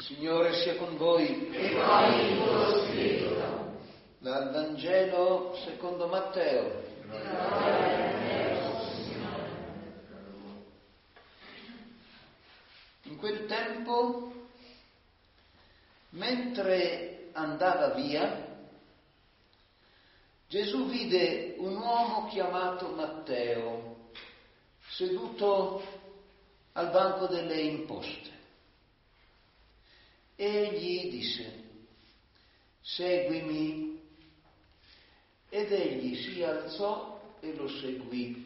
Signore sia con voi. E con il tuo spirito. Dal Vangelo secondo Matteo. In quel tempo, mentre andava via, Gesù vide un uomo chiamato Matteo seduto al banco delle imposte. E gli disse: seguimi. Ed egli si alzò e lo seguì.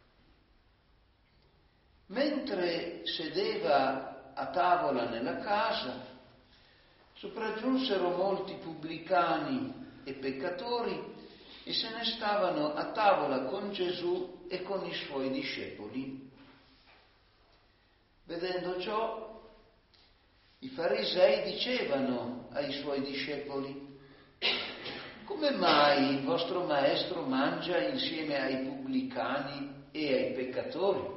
Mentre sedeva a tavola nella casa, sopraggiunsero molti pubblicani e peccatori e se ne stavano a tavola con Gesù e con i suoi discepoli. Vedendo ciò, i farisei dicevano ai suoi discepoli: come mai il vostro maestro mangia insieme ai pubblicani e ai peccatori?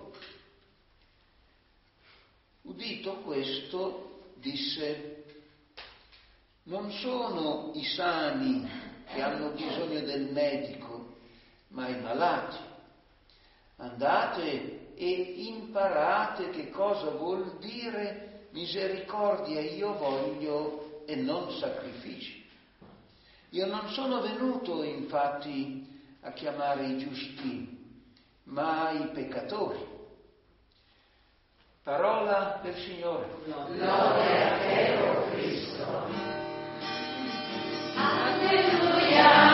Udito questo, disse: non sono i sani che hanno bisogno del medico, ma i malati. Andate e imparate che cosa vuol dire misericordia io voglio e non sacrifici. Io non sono venuto infatti a chiamare i giusti, ma i peccatori. Parola del Signore. Lode a te, o Cristo. Alleluia.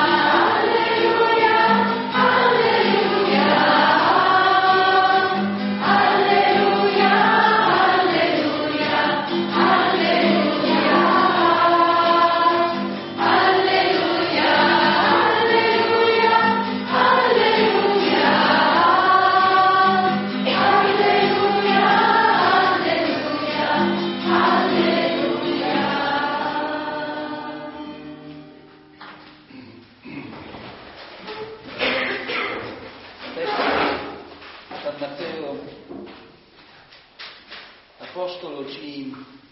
L'Apostolo ci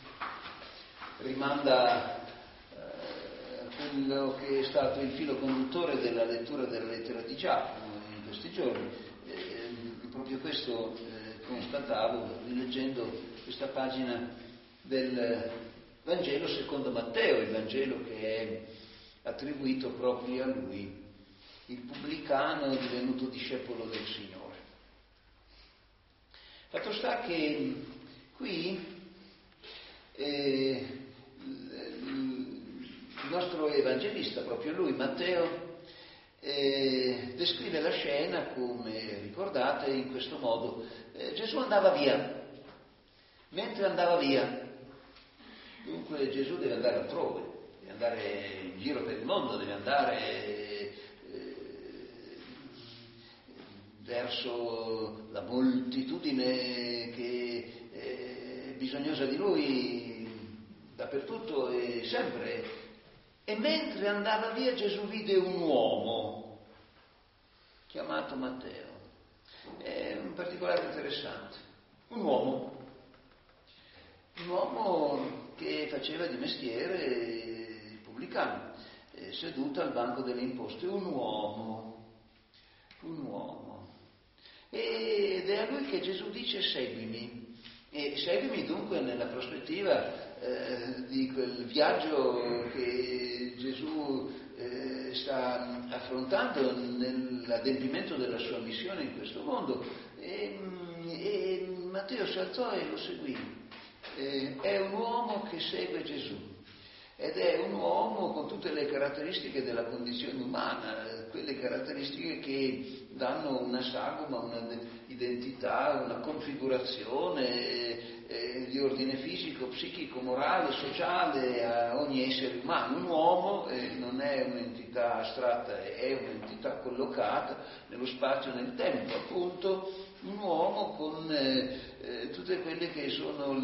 rimanda a quello che è stato il filo conduttore della lettura della lettera di Giacomo in questi giorni. Proprio questo constatavo rileggendo questa pagina del Vangelo secondo Matteo, il Vangelo che è attribuito proprio a lui, il pubblicano divenuto discepolo del Signore. Fatto sta che qui il nostro evangelista, proprio lui, Matteo, descrive la scena, come ricordate, in questo modo. Gesù andava via. Mentre andava via, dunque Gesù deve andare altrove, deve andare in giro per il mondo, deve andare verso la moltitudine che è bisognosa di lui dappertutto e sempre. E mentre andava via Gesù vide un uomo chiamato Matteo. È un particolare interessante. Un uomo che faceva di mestiere il pubblicano, seduto al banco delle imposte. Un uomo. Ed è a lui che Gesù dice: seguimi. E seguimi dunque nella prospettiva di quel viaggio che Gesù sta affrontando nell'adempimento della sua missione in questo mondo. E Matteo si alzò e lo seguì. È un uomo che segue Gesù. Ed è un uomo con tutte le caratteristiche della condizione umana, quelle caratteristiche che danno una sagoma, un'identità, una configurazione di ordine fisico, psichico, morale, sociale a ogni essere umano. Un uomo non è un'entità astratta, è un'entità collocata nello spazio e nel tempo, appunto, un uomo con tutte quelle che sono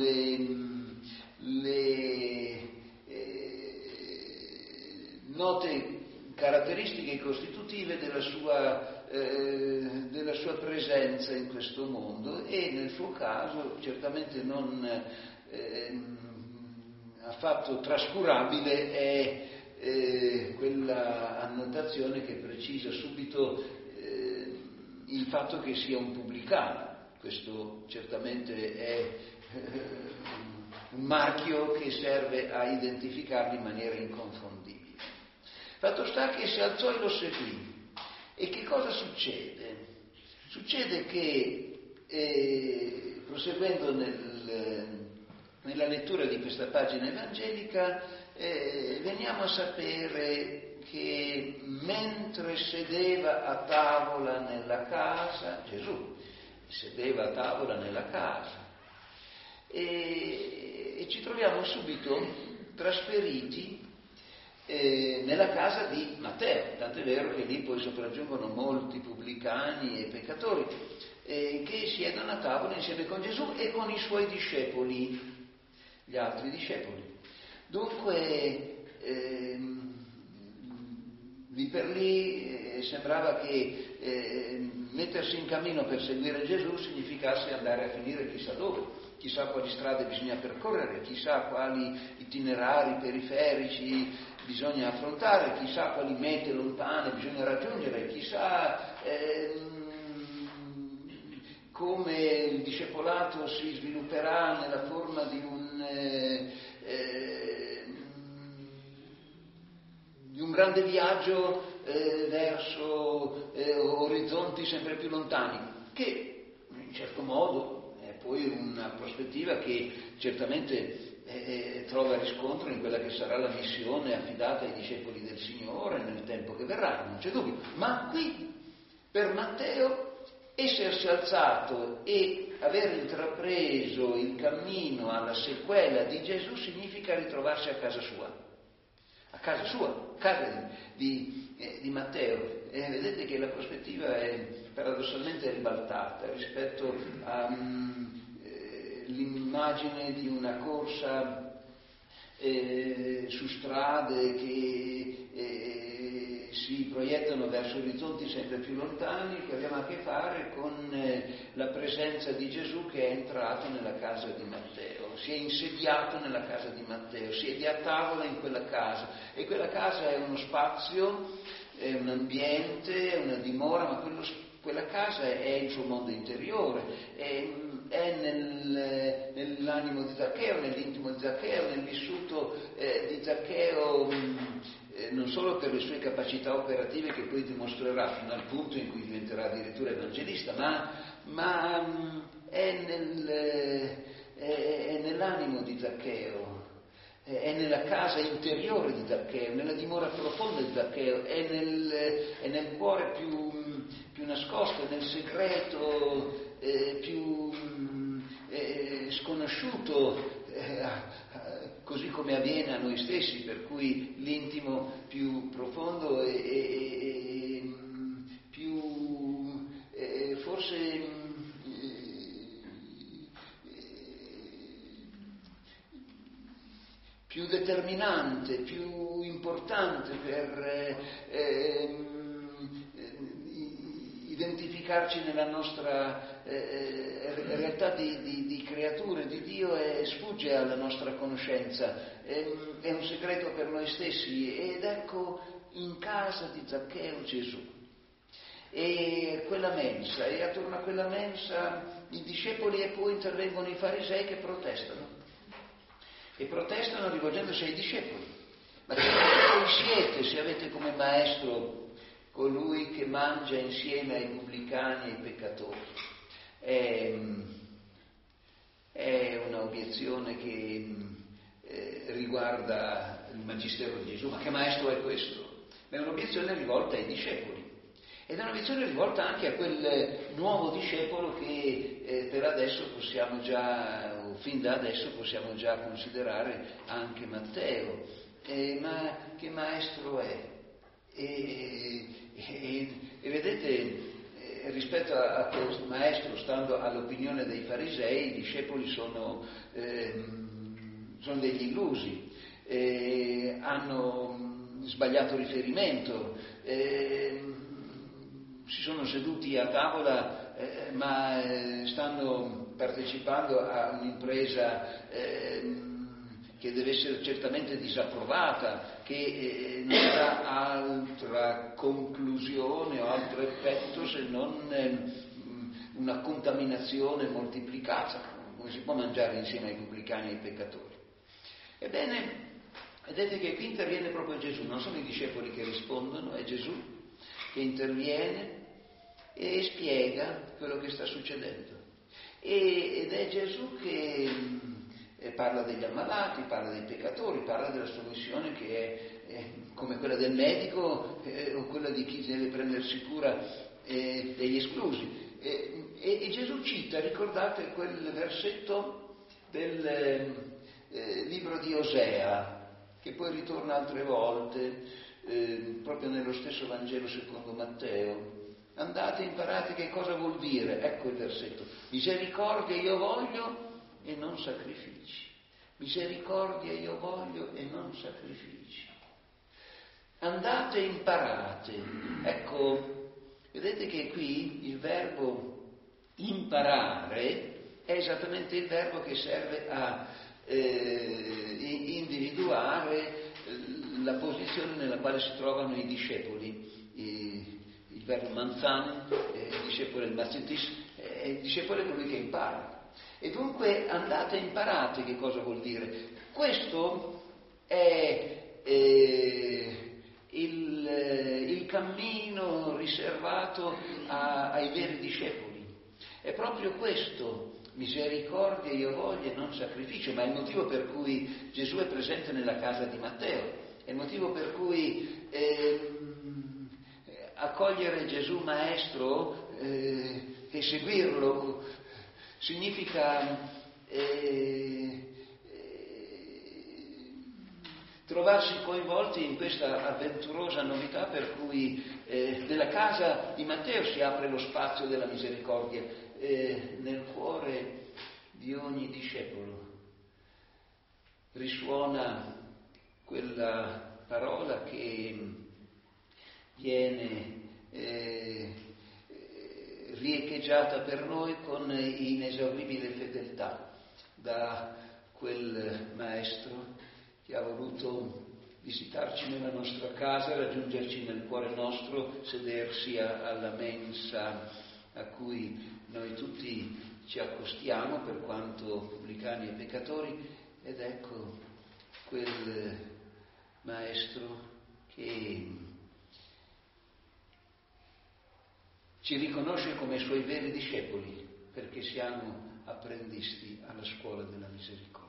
le note caratteristiche costitutive della sua presenza in questo mondo, e nel suo caso certamente non affatto trascurabile è quella annotazione che precisa subito il fatto che sia un pubblicano. Questo certamente è un marchio che serve a identificarli in maniera inconfondibile. Fatto sta che si alzò e lo seguì. E che cosa succede? Succede che, proseguendo nella lettura di questa pagina evangelica, veniamo a sapere che mentre sedeva a tavola nella casa, Gesù sedeva a tavola nella casa, e ci troviamo subito trasferiti nella casa di Matteo, tant'è vero che lì poi sopraggiungono molti pubblicani e peccatori che siedono a tavola insieme con Gesù e con i suoi discepoli, gli altri discepoli. Dunque lì per lì sembrava che mettersi in cammino per seguire Gesù significasse andare a finire chissà dove, chissà quali strade bisogna percorrere, chissà quali itinerari periferici bisogna affrontare, chissà quali mete lontane bisogna raggiungere, chissà come il discepolato si svilupperà nella forma di un grande viaggio verso orizzonti sempre più lontani, che in certo modo è poi una prospettiva che certamente trova riscontro in quella che sarà la missione affidata ai discepoli del Signore nel tempo che verrà, non c'è dubbio. Ma qui, per Matteo, essersi alzato e aver intrapreso il cammino alla sequela di Gesù significa ritrovarsi a casa sua, casa di Matteo. Vedete che la prospettiva è paradossalmente ribaltata rispetto all'immagine di una corsa su strade che si proiettano verso orizzonti sempre più lontani, che abbiamo a che fare con la presenza di Gesù che è entrato nella casa di Matteo, si è insediato nella casa di Matteo, siede a tavola in quella casa, e quella casa è uno spazio, è un ambiente, è una dimora, ma quella casa è il suo mondo interiore, è nell'animo di Zaccheo, nell'intimo di Zaccheo, nel vissuto di Zaccheo, non solo per le sue capacità operative che poi dimostrerà fino al punto in cui diventerà addirittura evangelista, ma è nell'animo di Zaccheo, è nella casa interiore di Zaccheo, nella dimora profonda di Zaccheo, è nel cuore più nascosto, nel segreto più sconosciuto, così come avviene a noi stessi, per cui l'intimo più profondo e più forse più determinante, più importante per identificarci nella nostra realtà di creature di Dio, sfugge alla nostra conoscenza, è un segreto per noi stessi. Ed ecco in casa di Zaccheo Gesù e quella mensa, e attorno a quella mensa i discepoli, e poi intervengono i farisei che protestano rivolgendosi ai discepoli. Ma che discepoli siete se avete come maestro colui che mangia insieme ai pubblicani e ai peccatori? È un'obiezione che riguarda il magistero di Gesù. Ma che maestro è questo? È un'obiezione rivolta ai discepoli. Ed è un'obiezione rivolta anche a quel nuovo discepolo che per adesso possiamo già, o fin da adesso possiamo già considerare anche Matteo. Ma che maestro è? E vedete, rispetto a questo maestro, stando all'opinione dei farisei, i discepoli sono degli illusi, hanno sbagliato riferimento, si sono seduti a tavola ma stanno partecipando a un'impresa che deve essere certamente disapprovata, che non ha altra conclusione o altro effetto se non una contaminazione moltiplicata, come si può mangiare insieme ai pubblicani e ai peccatori. Ebbene, vedete che qui interviene proprio Gesù, non sono i discepoli che rispondono, è Gesù che interviene e spiega quello che sta succedendo. Ed è Gesù che parla degli ammalati, parla dei peccatori, parla della sua missione che è come quella del medico o quella di chi deve prendersi cura degli esclusi. E Gesù cita, ricordate quel versetto del libro di Osea, che poi ritorna altre volte, proprio nello stesso Vangelo secondo Matteo. Andate e imparate che cosa vuol dire. Ecco il versetto: misericordia io voglio e non sacrifici. Misericordia io voglio e non sacrifici. Andate e imparate. Ecco, vedete che qui il verbo imparare è esattamente il verbo che serve a individuare la posizione nella quale si trovano i discepoli. Il verbo manzan, il discepolo è il mazitis, il discepolo è colui che impara. E dunque andate e imparate che cosa vuol dire. Questo è il cammino riservato ai veri discepoli. È proprio questo, misericordia io voglio e non sacrificio, ma è il motivo per cui Gesù è presente nella casa di Matteo, è il motivo per cui accogliere Gesù Maestro e seguirlo significa trovarsi coinvolti in questa avventurosa novità per cui nella casa di Matteo si apre lo spazio della misericordia nel cuore di ogni discepolo. Risuona quella parola che viene riecheggiata per noi con inesauribile fedeltà da quel maestro che ha voluto visitarci nella nostra casa, raggiungerci nel cuore nostro, sedersi alla mensa a cui noi tutti ci accostiamo per quanto pubblicani e peccatori, ed ecco quel maestro che ci riconosce come suoi veri discepoli, perché siamo apprendisti alla scuola della misericordia.